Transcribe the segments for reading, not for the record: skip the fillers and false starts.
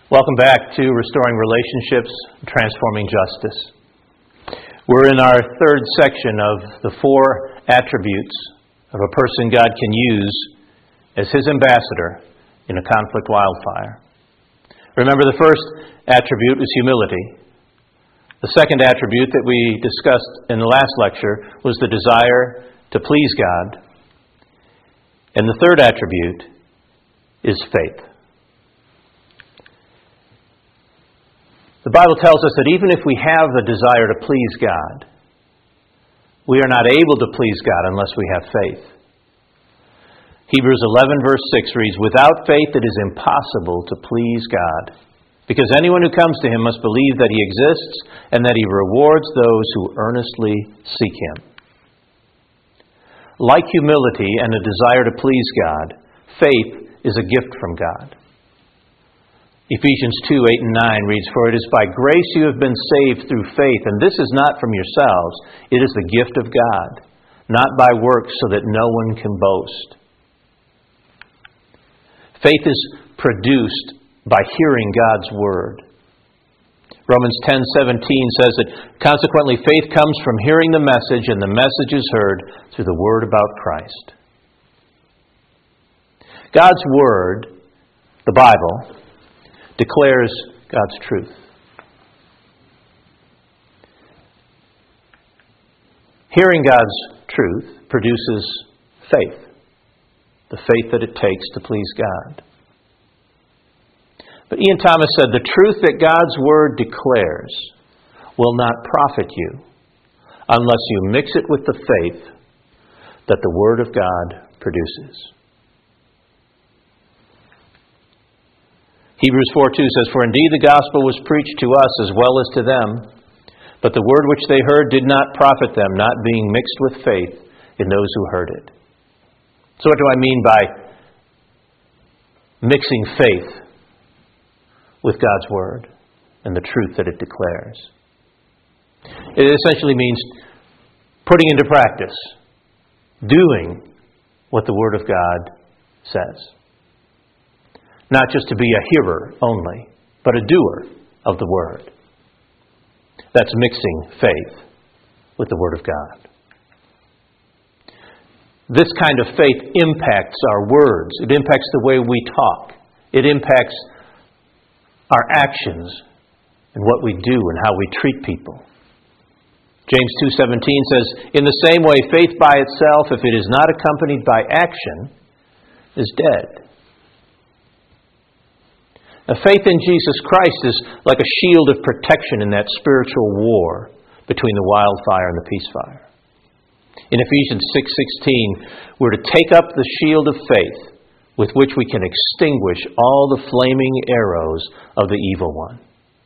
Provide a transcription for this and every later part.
Welcome back to Restoring Relationships, Transforming Justice. We're in our third section of the 4 attributes of a person God can use as His ambassador in a conflict wildfire. Remember, the first attribute was humility. The second attribute that we discussed in the last lecture was the desire to please God. And the third attribute is faith. The Bible tells us that even if we have the desire to please God, we are not able to please God unless we have faith. Hebrews 11 verse 6 reads, "Without faith it is impossible to please God, because anyone who comes to Him must believe that He exists and that He rewards those who earnestly seek Him." Like humility and a desire to please God, faith is a gift from God. Ephesians 2, 8 and 9 reads, "For it is by grace you have been saved through faith, and this is not from yourselves, it is the gift of God, not by works so that no one can boast." Faith is produced by hearing God's Word. Romans 10:17 says that, "Consequently, faith comes from hearing the message, and the message is heard through the Word about Christ." God's Word, the Bible, declares God's truth. Hearing God's truth produces faith, the faith that it takes to please God. But Ian Thomas said, "The truth that God's Word declares will not profit you unless you mix it with the faith that the Word of God produces." Hebrews 4:2 says, "For indeed the gospel was preached to us as well as to them, but the word which they heard did not profit them, not being mixed with faith in those who heard it." So what do I mean by mixing faith with God's Word and the truth that it declares? It essentially means putting into practice, doing what the Word of God says. Not just to be a hearer only, but a doer of the Word. That's mixing faith with the Word of God. This kind of faith impacts our words. It impacts the way we talk. It impacts our actions and what we do and how we treat people. James 2:17 says, "In the same way, faith by itself, if it is not accompanied by action, is dead." Now, faith in Jesus Christ is like a shield of protection in that spiritual war between the wildfire and the peace fire. In Ephesians 6:16, we're to take up the shield of faith with which we can extinguish all the flaming arrows of the evil one.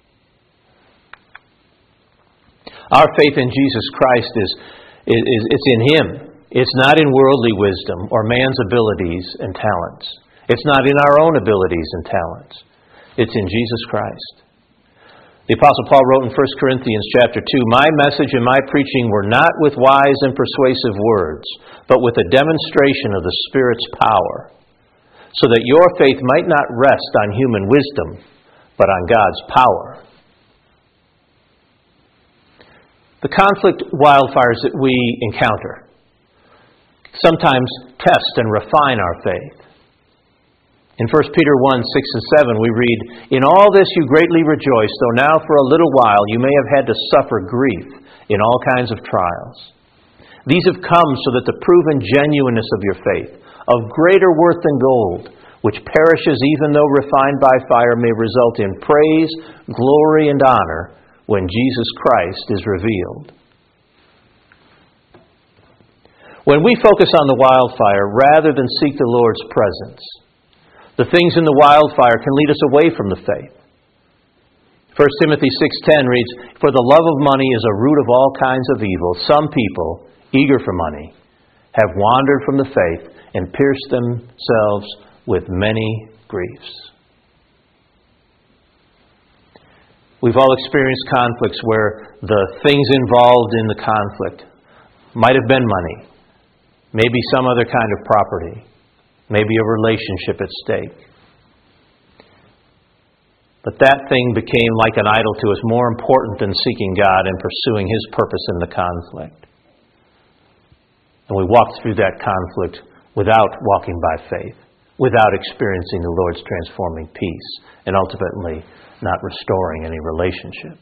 Our faith in Jesus Christ it's in Him. It's not in worldly wisdom or man's abilities and talents. It's not in our own abilities and talents. It's in Jesus Christ. The Apostle Paul wrote in 1 Corinthians chapter 2, "My message and my preaching were not with wise and persuasive words, but with a demonstration of the Spirit's power, so that your faith might not rest on human wisdom, but on God's power." The conflict wildfires that we encounter sometimes test and refine our faith. In 1 Peter 1:6 and 7, we read, "In all this you greatly rejoice, though now for a little while you may have had to suffer grief in all kinds of trials. These have come so that the proven genuineness of your faith, of greater worth than gold, which perishes even though refined by fire, may result in praise, glory, and honor when Jesus Christ is revealed." When we focus on the wildfire rather than seek the Lord's presence, the things in the wildfire can lead us away from the faith. 1 Timothy 6:10 reads, "For the love of money is a root of all kinds of evil. Some people, eager for money, have wandered from the faith and pierced themselves with many griefs." We've all experienced conflicts where the things involved in the conflict might have been money, maybe some other kind of property, maybe a relationship at stake. But that thing became like an idol to us, more important than seeking God and pursuing His purpose in the conflict. And we walked through that conflict without walking by faith, without experiencing the Lord's transforming peace, and ultimately not restoring any relationships.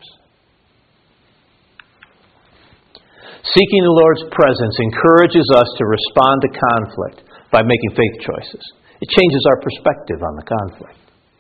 Seeking the Lord's presence encourages us to respond to conflict by making faith choices. It changes our perspective on the conflict.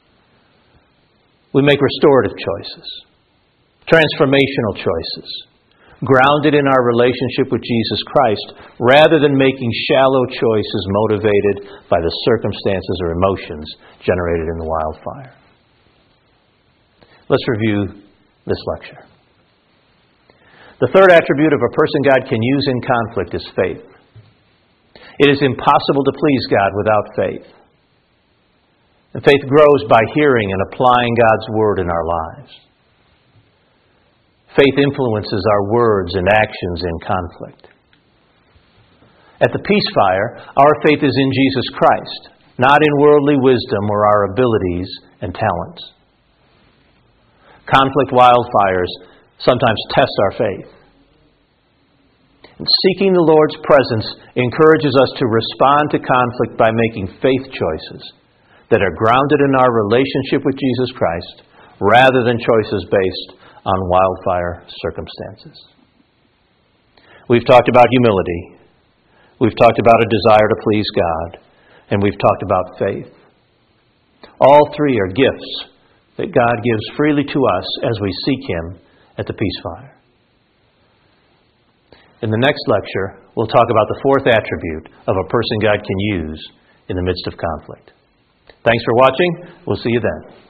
We make restorative choices, transformational choices, grounded in our relationship with Jesus Christ, rather than making shallow choices motivated by the circumstances or emotions generated in the wildfire. Let's review this lecture. The third attribute of a person God can use in conflict is faith. It is impossible to please God without faith. And faith grows by hearing and applying God's Word in our lives. Faith influences our words and actions in conflict. At the peace fire, our faith is in Jesus Christ, not in worldly wisdom or our abilities and talents. Conflict wildfires sometimes test our faith. And seeking the Lord's presence encourages us to respond to conflict by making faith choices that are grounded in our relationship with Jesus Christ, rather than choices based on wildfire circumstances. We've talked about humility. We've talked about a desire to please God. And we've talked about faith. All three are gifts that God gives freely to us as we seek Him at the peace fire. In the next lecture, we'll talk about the fourth attribute of a person God can use in the midst of conflict. Thanks for watching. We'll see you then.